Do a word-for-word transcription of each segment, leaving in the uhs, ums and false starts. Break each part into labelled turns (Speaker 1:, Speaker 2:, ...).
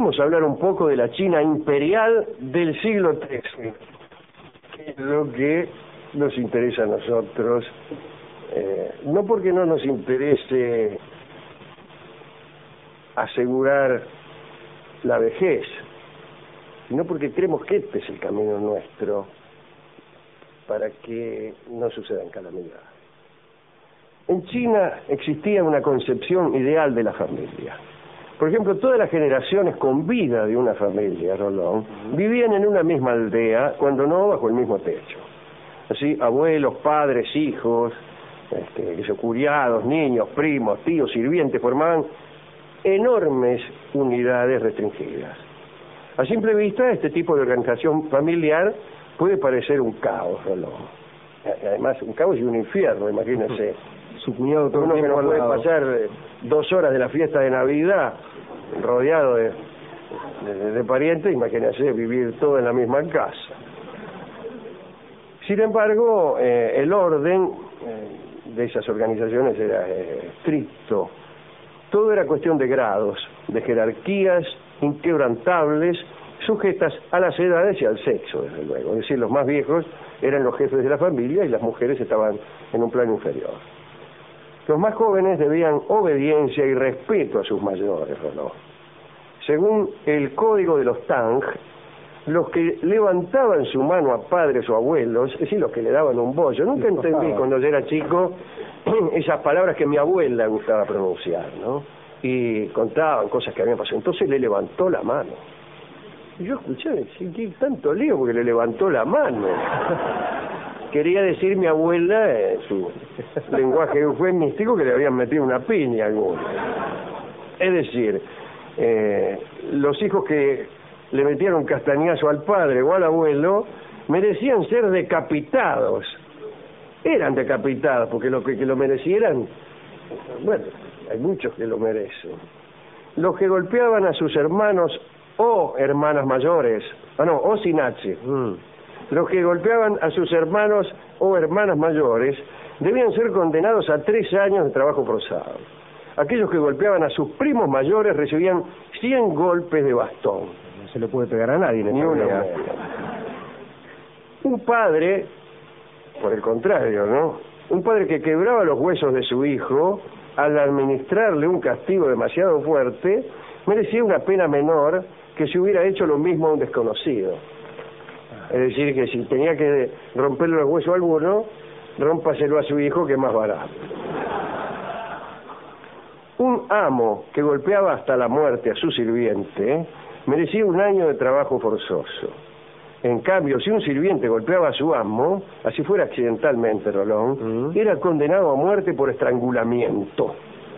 Speaker 1: vamos a hablar un poco de la China imperial del siglo trece, que es lo que nos interesa a nosotros, eh, no porque no nos interese asegurar la vejez, sino porque creemos que este es el camino nuestro para que no sucedan calamidades. En China existía una concepción ideal de la familia. Por ejemplo, todas las generaciones con vida de una familia, Rolón, vivían en una misma aldea, cuando no bajo el mismo techo. Así, abuelos, padres, hijos, este, criados, niños, primos, tíos, sirvientes, formaban enormes unidades restringidas. A simple vista, este tipo de organización familiar puede parecer un caos, Rolón. Además, un caos y un infierno, imagínense.
Speaker 2: Su cuñado todo
Speaker 1: Uno que no puede
Speaker 2: lado.
Speaker 1: pasar dos horas de la fiesta de Navidad rodeado de, de, de parientes, imagínense vivir todo en la misma casa. Sin embargo, eh, el orden eh, de esas organizaciones era eh, estricto. Todo era cuestión de grados, de jerarquías inquebrantables, sujetas a las edades y al sexo, desde luego. Es decir, los más viejos eran los jefes de la familia y las mujeres estaban en un plano inferior. Los más jóvenes debían obediencia y respeto a sus mayores, ¿no? Según el código de los Tang, los que levantaban su mano a padres o abuelos, es decir, los que le daban un bollo. Nunca entendí cuando yo era chico esas palabras que mi abuela gustaba pronunciar, ¿no? Y contaban cosas que habían pasado. Entonces le levantó la mano. Y yo escuché, ¿qué tanto lío? Porque le levantó la mano. Quería decir mi abuela, en su lenguaje eufemístico, que le habían metido una piña a alguno. Es decir, eh, los hijos que le metieron un castañazo al padre o al abuelo merecían ser decapitados. Eran decapitados, porque lo que, que lo merecieran, bueno, hay muchos que lo merecen. Los que golpeaban a sus hermanos o hermanas mayores, ah no, o sin H, mm. los que golpeaban a sus hermanos o hermanas mayores debían ser condenados a tres años de trabajo forzado. Aquellos que golpeaban a sus primos mayores recibían cien golpes de bastón.
Speaker 2: No se le puede pegar a nadie en
Speaker 1: Ni
Speaker 2: esta
Speaker 1: una
Speaker 2: vida.
Speaker 1: menos. Un padre, por el contrario, ¿no? Un padre que quebraba los huesos de su hijo al administrarle un castigo demasiado fuerte, merecía una pena menor que si hubiera hecho lo mismo a un desconocido. Es decir, que si tenía que romperle los huesos a alguno, rómpaselo a su hijo, que es más barato. Un amo que golpeaba hasta la muerte a su sirviente merecía un año de trabajo forzoso. En cambio, si un sirviente golpeaba a su amo, así fuera accidentalmente, Rolón, mm. era condenado a muerte por estrangulamiento.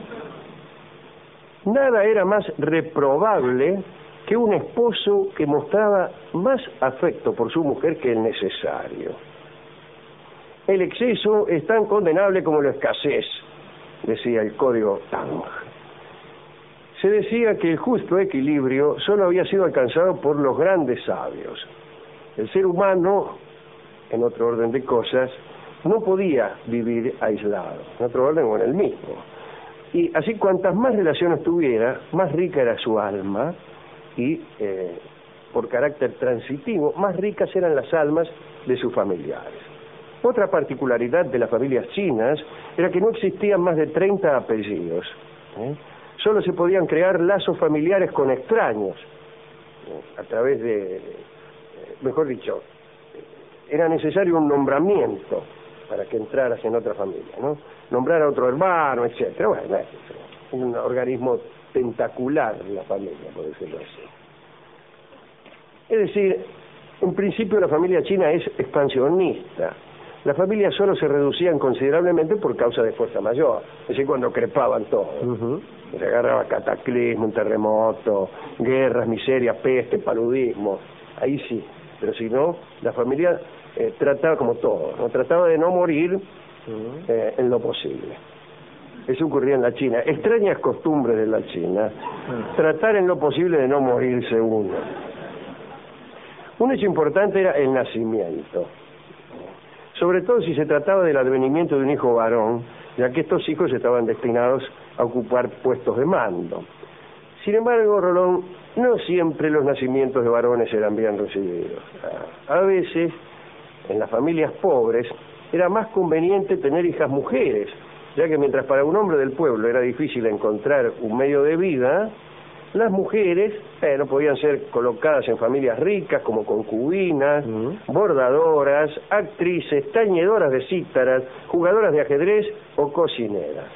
Speaker 1: Nada era más reprobable que un esposo que mostraba más afecto por su mujer que el necesario. El exceso es tan condenable como la escasez, decía el código Tang. Se decía que el justo equilibrio solo había sido alcanzado por los grandes sabios. El ser humano, en otro orden de cosas, no podía vivir aislado, en otro orden o en el mismo. Y así, cuantas más relaciones tuviera, más rica era su alma, y eh, por carácter transitivo, más ricas eran las almas de sus familiares. Otra particularidad de las familias chinas era que no existían más de treinta apellidos. ¿eh? Solo se podían crear lazos familiares con extraños, ¿eh? a través de, eh, mejor dicho, era necesario un nombramiento para que entraras en otra familia, ¿no? Nombrar a otro hermano, etcétera. Bueno, es un organismo tentacular la familia, por decirlo así. Es decir, en principio la familia china es expansionista. Las familias solo se reducían considerablemente por causa de fuerza mayor, es decir, cuando crepaban todos. Uh-huh. Se agarraba cataclismo, un terremoto, guerras, miseria, peste, paludismo, ahí sí. Pero si no, la familia eh, trataba como todo, ¿no? Trataba de no morir uh-huh. eh, en lo posible. Eso ocurría en la China. Extrañas costumbres de la China. Tratar en lo posible de no morirse uno. Un hecho importante era el nacimiento. Sobre todo si se trataba del advenimiento de un hijo varón, ya que estos hijos estaban destinados a ocupar puestos de mando. Sin embargo, Rolón, no siempre los nacimientos de varones eran bien recibidos. A veces, en las familias pobres, era más conveniente tener hijas mujeres, ya que mientras para un hombre del pueblo era difícil encontrar un medio de vida, las mujeres eh, no podían ser colocadas en familias ricas como concubinas, uh-huh. bordadoras, actrices, tañedoras de cítaras, jugadoras de ajedrez o cocineras.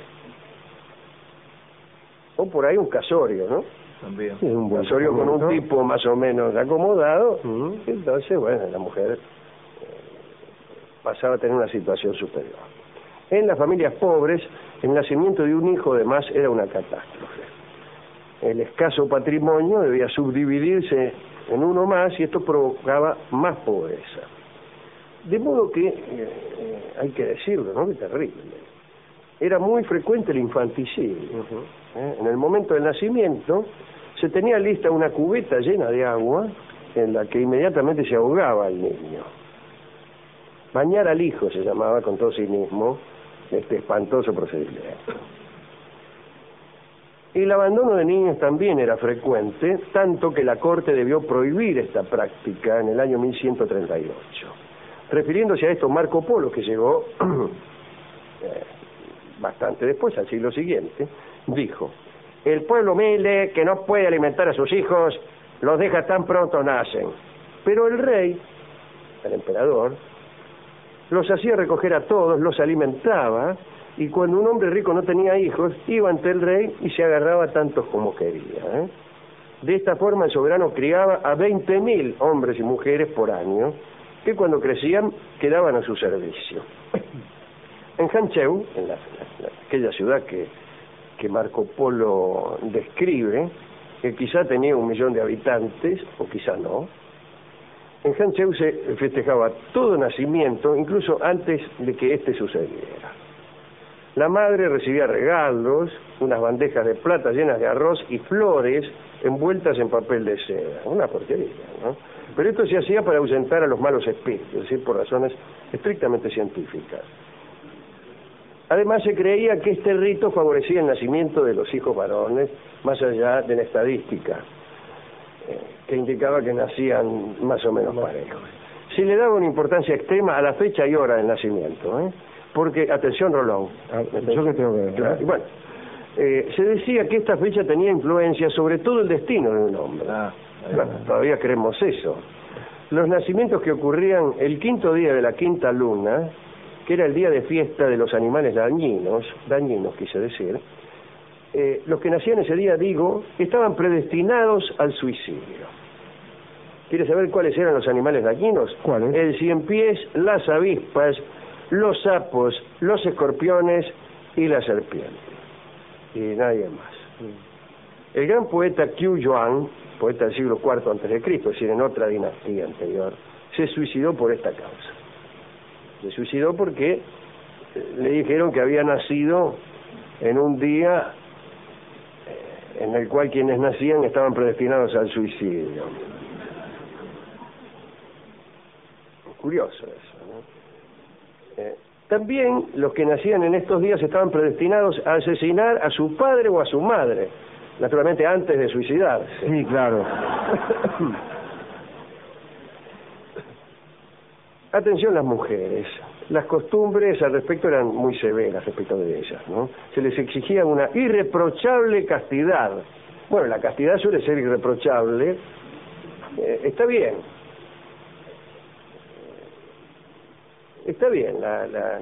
Speaker 1: O por ahí un casorio, ¿no?
Speaker 3: También.
Speaker 1: Sí, un casorio con un tipo más o menos acomodado, uh-huh. entonces, bueno, la mujer eh, pasaba a tener una situación superior. En las familias pobres, el nacimiento de un hijo de más era una catástrofe. El escaso patrimonio debía subdividirse en uno más y esto provocaba más pobreza. De modo que, eh, hay que decirlo, ¿no? Qué terrible. Era muy frecuente el infanticidio. Uh-huh. ¿Eh? En el momento del nacimiento se tenía lista una cubeta llena de agua en la que inmediatamente se ahogaba el niño. Bañar al hijo se llamaba con todo cinismo este espantoso procedimiento. El abandono de niños también era frecuente, tanto que la Corte debió prohibir esta práctica en el año mil ciento treinta y ocho. Refiriéndose a esto, Marco Polo, que llegó eh, bastante después, al siglo siguiente, dijo: el pueblo humilde que no puede alimentar a sus hijos los deja tan pronto nacen, pero el rey, el emperador, los hacía recoger a todos, los alimentaba, y cuando un hombre rico no tenía hijos, iba ante el rey y se agarraba a tantos como quería. ¿eh? De esta forma el soberano criaba a veinte mil hombres y mujeres por año, que cuando crecían quedaban a su servicio. En Hancheu, en la, la, aquella ciudad que, que Marco Polo describe, que quizá tenía un millón de habitantes, o quizá no, en Hancheu se festejaba todo nacimiento, incluso antes de que éste sucediera. La madre recibía regalos, unas bandejas de plata llenas de arroz y flores envueltas en papel de seda. Una porquería, ¿no? Pero esto se hacía para ahuyentar a los malos espíritus, es decir, por razones estrictamente científicas. Además, se creía que este rito favorecía el nacimiento de los hijos varones, más allá de la estadística, que indicaba que nacían más o menos parejos. Se le daba una importancia extrema a la fecha y hora del nacimiento, ¿eh? Porque, atención, Rolón.
Speaker 2: Yo que tengo que ver.
Speaker 1: Claro, bueno, eh, se decía que esta fecha tenía influencia sobre todo el destino de un hombre. Ah, bueno, todavía creemos eso. Los nacimientos que ocurrían el quinto día de la quinta luna, que era el día de fiesta de los animales dañinos, dañinos quise decir, eh, los que nacían ese día, digo, estaban predestinados al suicidio. ¿Quieres saber cuáles eran los animales dañinos?
Speaker 2: ¿Cuáles?
Speaker 1: El ciempiés, las avispas, los sapos, los escorpiones y la serpiente. Y nadie más. El gran poeta Qiu Yuan, poeta del siglo cuarto antes de Cristo, es decir, en otra dinastía anterior, se suicidó por esta causa. Se suicidó porque le dijeron que había nacido en un día en el cual quienes nacían estaban predestinados al suicidio. Curioso eso, ¿no? Eh, también los que nacían en estos días estaban predestinados a asesinar a su padre o a su madre, naturalmente antes de suicidarse.
Speaker 2: Sí, claro.
Speaker 1: Atención las mujeres. Las costumbres al respecto eran muy severas respecto de ellas, ¿no? Se les exigía una irreprochable castidad. Bueno, la castidad suele ser irreprochable. Eh, está bien. Está bien, la, la,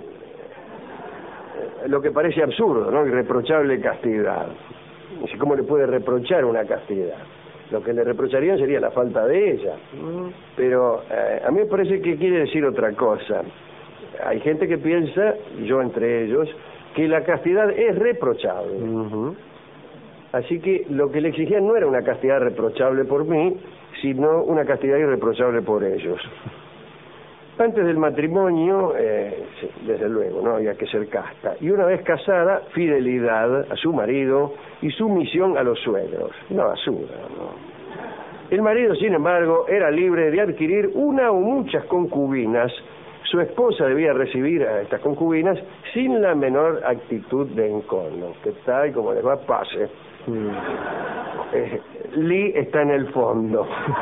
Speaker 1: lo que parece absurdo, ¿no? Irreprochable castidad. ¿Cómo le puede reprochar una castidad? Lo que le reprocharían sería la falta de ella. Pero eh, a mí me parece que quiere decir otra cosa. Hay gente que piensa, y yo entre ellos, que la castidad es reprochable. Uh-huh. Así que lo que le exigían no era una castidad reprochable por mí, sino una castidad irreprochable por ellos. Antes del matrimonio, eh, sí, desde luego, no había que ser casta. Y una vez casada, fidelidad a su marido y sumisión a los suegros. Una basura, ¿no? El marido, sin embargo, era libre de adquirir una o muchas concubinas. Su esposa debía recibir a estas concubinas sin la menor actitud de encono. Que tal como les va, pase. Mm. eh, Li está en el fondo.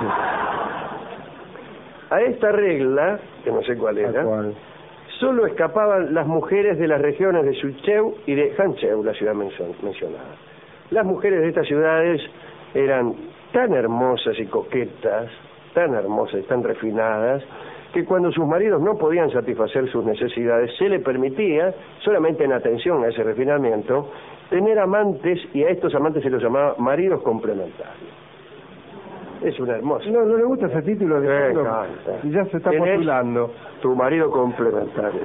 Speaker 1: A esta regla, que no sé cuál era,
Speaker 2: ¿Cuál?
Speaker 1: solo escapaban las mujeres de las regiones de Sucheu y de Hancheu, la ciudad mencionada. Las mujeres de estas ciudades eran tan hermosas y coquetas, tan hermosas y tan refinadas, que cuando sus maridos no podían satisfacer sus necesidades, se le permitía, solamente en atención a ese refinamiento, tener amantes, y a estos amantes se los llamaba maridos complementarios. Es una hermosa.
Speaker 2: No, no le gusta ese título de
Speaker 1: Me
Speaker 2: fondo,
Speaker 1: encanta.
Speaker 2: y ya se está
Speaker 1: Tenés
Speaker 2: postulando.
Speaker 1: Tu marido complementario.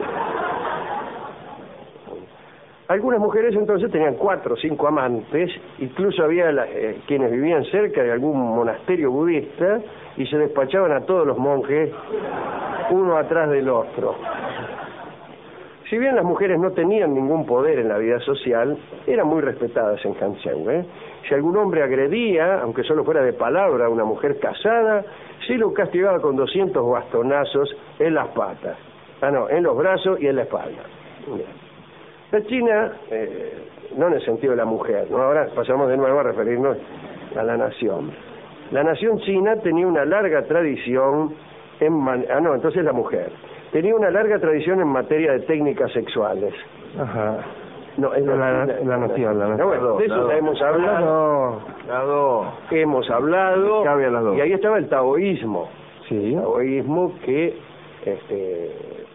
Speaker 1: Algunas mujeres entonces tenían cuatro o cinco amantes, incluso había la, eh, quienes vivían cerca de algún monasterio budista y se despachaban a todos los monjes uno atrás del otro. Si bien las mujeres no tenían ningún poder en la vida social, eran muy respetadas en Hancheu, ¿eh? Si algún hombre agredía, aunque solo fuera de palabra, a una mujer casada, se lo castigaba con doscientos bastonazos en las patas. Ah, no, en los brazos y en la espalda. Bien. La China, eh, no en el sentido de la mujer, ¿no? Ahora pasamos de nuevo a referirnos a la nación. La nación china tenía una larga tradición en... Man... Ah, no, entonces la mujer. Tenía una larga tradición en materia de técnicas sexuales.
Speaker 2: Ajá.
Speaker 1: No, es
Speaker 2: la,
Speaker 1: la,
Speaker 2: la, la nación, la nación.
Speaker 1: No, bueno, de eso ya hemos hablado.
Speaker 2: No.
Speaker 1: Hemos hablado.
Speaker 2: Cabe a las dos.
Speaker 1: Y ahí estaba el taoísmo.
Speaker 2: Sí.
Speaker 1: El taoísmo que este,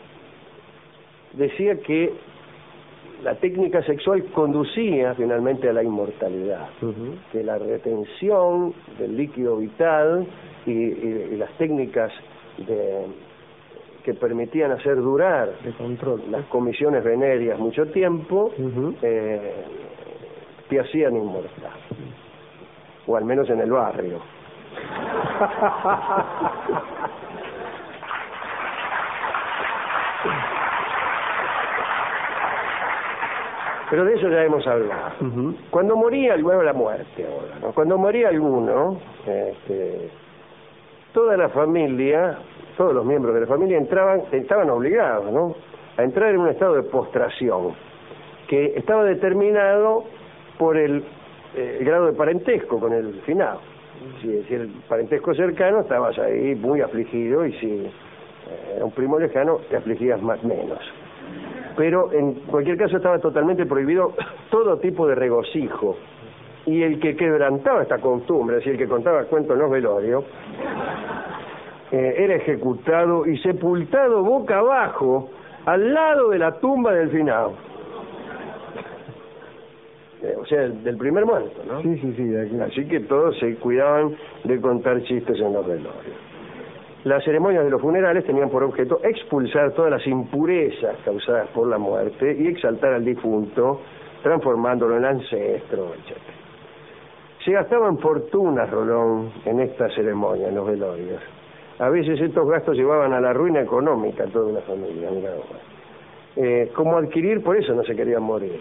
Speaker 1: decía que la técnica sexual conducía finalmente a la inmortalidad, uh-huh. que la retención del líquido vital y, y, y las técnicas de, que permitían hacer durar
Speaker 2: de control
Speaker 1: las comisiones venéreas mucho tiempo,
Speaker 2: uh-huh.
Speaker 1: eh, te hacían inmortal, o al menos en el barrio. Pero de eso ya hemos hablado. Uh-huh. Cuando moría, luego la muerte ahora, ¿no? Cuando moría alguno, este, toda la familia, todos los miembros de la familia entraban, estaban obligados, ¿no?, a entrar en un estado de postración, que estaba determinado por el, eh, el grado de parentesco con el finado. Si, si el parentesco cercano, estabas ahí muy afligido, y si eh, era un primo lejano, te afligías más menos. Pero en cualquier caso estaba totalmente prohibido todo tipo de regocijo, y el que quebrantaba esta costumbre, es decir, el que contaba cuentos en los velorios, eh, era ejecutado y sepultado boca abajo al lado de la tumba del finado, eh, o sea, del, del primer muerto, ¿no?
Speaker 2: Sí, sí, sí. Aquí.
Speaker 1: Así que todos se cuidaban de contar chistes en los velorios. Las ceremonias de los funerales tenían por objeto expulsar todas las impurezas causadas por la muerte y exaltar al difunto, transformándolo en ancestro, etcétera. Se gastaban fortunas, Rolón, en esta ceremonia, en los velorios. A veces estos gastos llevaban a la ruina económica a toda una familia. Mirá, eh, como adquirir, por eso no se querían morir.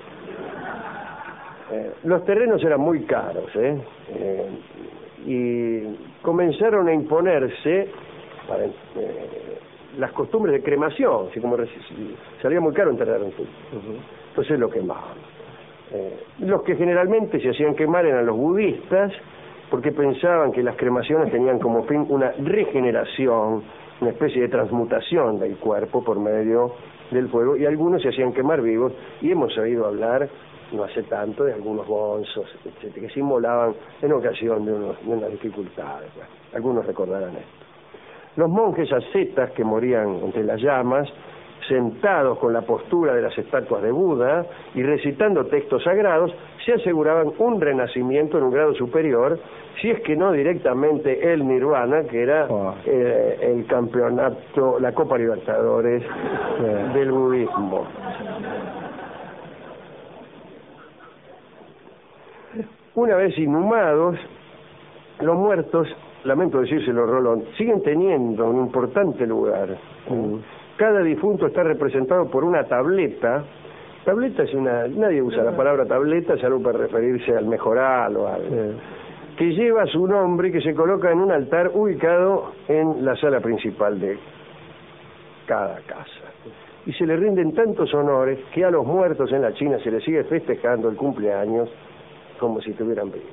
Speaker 1: Eh, los terrenos eran muy caros, ¿eh? eh y comenzaron a imponerse para, eh, las costumbres de cremación, así como salía muy caro enterrar un tipo. Uh-huh. Entonces lo quemaban. Eh, los que generalmente se hacían quemar eran los budistas, porque pensaban que las cremaciones tenían como fin una regeneración, una especie de transmutación del cuerpo por medio del fuego, y algunos se hacían quemar vivos, y hemos oído hablar no hace tanto de algunos bonzos, etcétera, que se inmolaban en ocasión de, unos, de unas dificultades. Bueno, algunos recordarán esto. Los monjes ascetas que morían entre las llamas, sentados con la postura de las estatuas de Buda y recitando textos sagrados, se aseguraban un renacimiento en un grado superior, si es que no directamente el nirvana, que era oh. eh, el campeonato, la Copa Libertadores eh, del budismo. Una vez inhumados, los muertos, lamento decírselo, Rolón, siguen teniendo un importante lugar. Mm. Cada difunto está representado por una tableta. Tableta es una... Nadie usa la palabra tableta, salvo para referirse al mejoral o algo. Sí. Que lleva su nombre y que se coloca en un altar ubicado en la sala principal de cada casa. Y se le rinden tantos honores que a los muertos en la China se les sigue festejando el cumpleaños como si estuvieran vivos.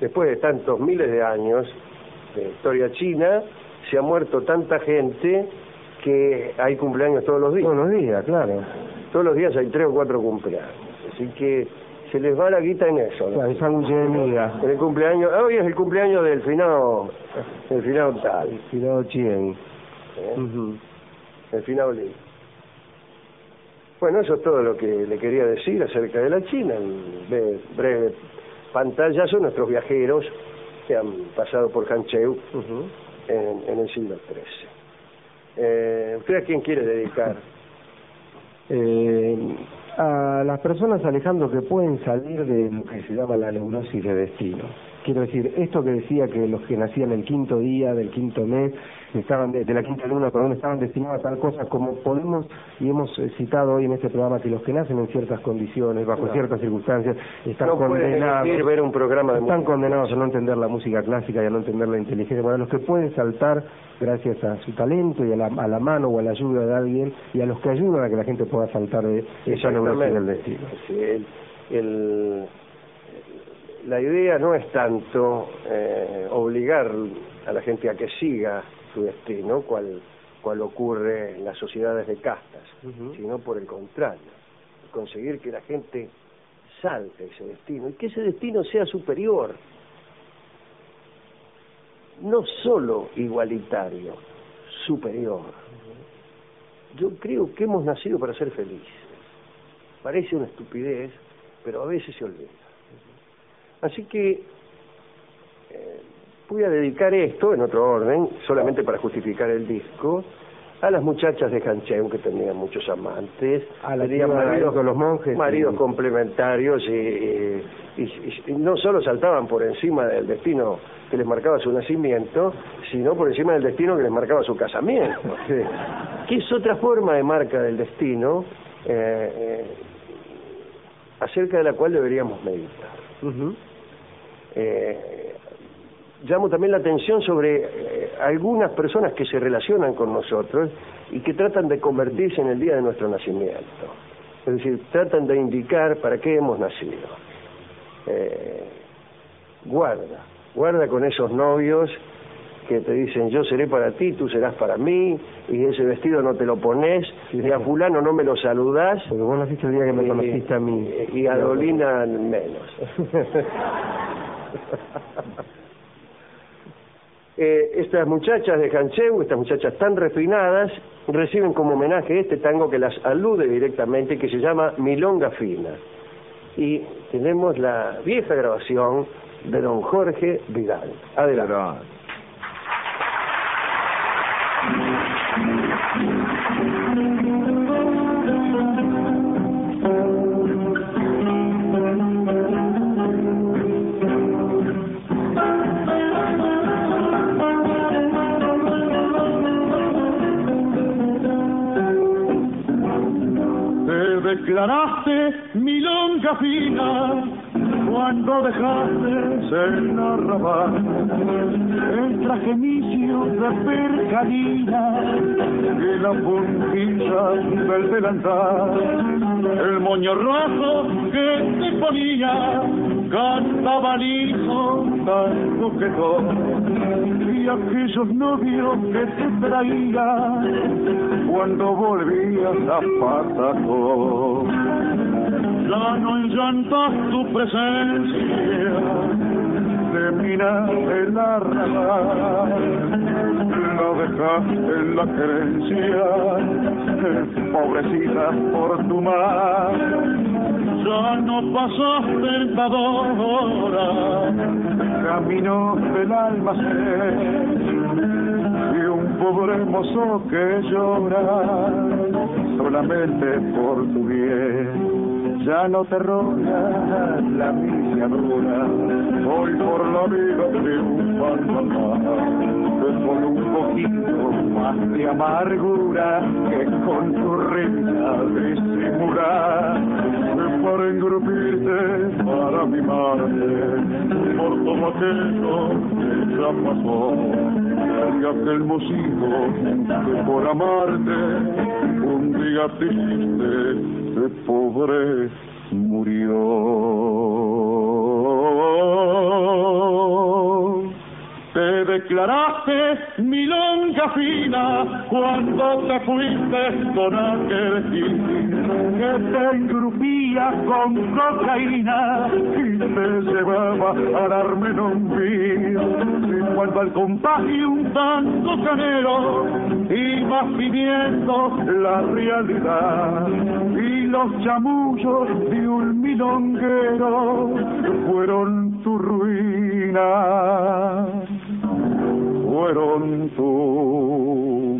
Speaker 1: después de tantos miles de años de historia china, se ha muerto tanta gente que hay cumpleaños todos los días.
Speaker 2: Todos los días, claro.
Speaker 1: Todos los días hay tres o cuatro cumpleaños. Así que se les va la guita en eso, ¿no?
Speaker 2: Claro, el sándwich de miga.
Speaker 1: En el cumpleaños, hoy es el cumpleaños del finado, del finado tal.
Speaker 2: El finado Chien.
Speaker 1: ¿eh?
Speaker 2: Uh-huh.
Speaker 1: El finado Li. Bueno, eso es todo lo que le quería decir acerca de la China. En breve, breve pantallazo, nuestros viajeros que han pasado por Hancheu uh-huh. en, en el siglo trece. Eh, ¿Usted a quién quiere dedicar?
Speaker 2: Eh, a las personas, Alejandro, que pueden salir de lo que se llama la neurosis de destino. Quiero decir, esto que decía que los que nacían el quinto día del quinto mes, estaban de, de la quinta luna, perdón, estaban destinados a tal cosa, como podemos y hemos citado hoy en este programa, que los que nacen en ciertas condiciones, bajo no. ciertas circunstancias, están
Speaker 1: no
Speaker 2: condenados,
Speaker 1: pueden ver un programa de
Speaker 2: están condenados a no entender la música clásica y a no entender la inteligencia. Bueno, los que pueden saltar gracias a su talento y a la, a la mano o a la ayuda de alguien, y a los que ayudan a que la gente pueda saltar de esa neurosis del destino.
Speaker 1: Sí, el, el, la idea no es tanto eh, obligar a la gente a que siga su destino, cual, cual ocurre en las sociedades de castas, uh-huh. sino por el contrario, conseguir que la gente salte ese destino y que ese destino sea superior, no solo igualitario, superior. Yo creo que hemos nacido para ser felices. Parece una estupidez, pero a veces se olvida. Así que eh, voy a dedicar esto, en otro orden, solamente para justificar el disco, a las muchachas de Hancheu, que tenían muchos amantes,
Speaker 2: a la
Speaker 1: tenían maridos
Speaker 2: con los monjes,
Speaker 1: maridos
Speaker 2: y... complementarios,
Speaker 1: complementarios y, y, y, y no solo saltaban por encima del destino que les marcaba su nacimiento, sino por encima del destino que les marcaba su casamiento, sí. que es otra forma de marca del destino, eh, eh, acerca de la cual deberíamos meditar. Uh-huh. eh, llamo también la atención sobre eh, algunas personas que se relacionan con nosotros y que tratan de convertirse en el día de nuestro nacimiento, es decir, tratan de indicar para qué hemos nacido. Eh, guarda Guarda con esos novios que te dicen yo seré para ti, tú serás para mí, y ese vestido no te lo pones, sí, y a fulano no me lo saludás.
Speaker 2: Porque vos naciste el día que me y, conociste a mí.
Speaker 1: Y a Dolina menos. eh, estas muchachas de Hancheu, estas muchachas tan refinadas, reciben como homenaje este tango que las alude directamente, que se llama Milonga Fina. Y tenemos la vieja grabación de don Jorge Vidal. Adelante.
Speaker 3: Te declaraste milonga fina cuando dejaste el arrabal, el traje misio de percalina y la puntilla del delantal, el moño rojo que te ponía, cantaba liso tan coquetón, y aquellos novios que te traían cuando volvías a Patacón. Ya no enllantas tu presencia de mina el arrabal, lo dejaste en la querencia, pobrecita por tu mar. Ya no pasaste tentadora, camino del almacén, y un pobre mozo que llora solamente por tu bien. Ya no te roga la misiadura, hoy por la vida triunfando más, con un poquito más de amargura que con tu risa disimular, para engrupirte, para mimarte, por todo aquello que ya pasó, y aquel mocito que por amarte un día triste de pobre murió. te declaraste milonga fina cuando te fuiste con aquel gil que te engrupía con cocaína y te llevaba al Armenonville. Y cuando al compás y un tanto canero ibas viviendo la realidad y los chamullos de un milonguero fueron tu ruina, fueron tu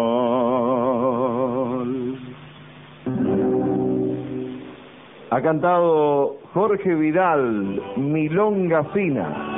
Speaker 3: mal.
Speaker 4: Ha cantado Jorge Vidal, Milonga Fina.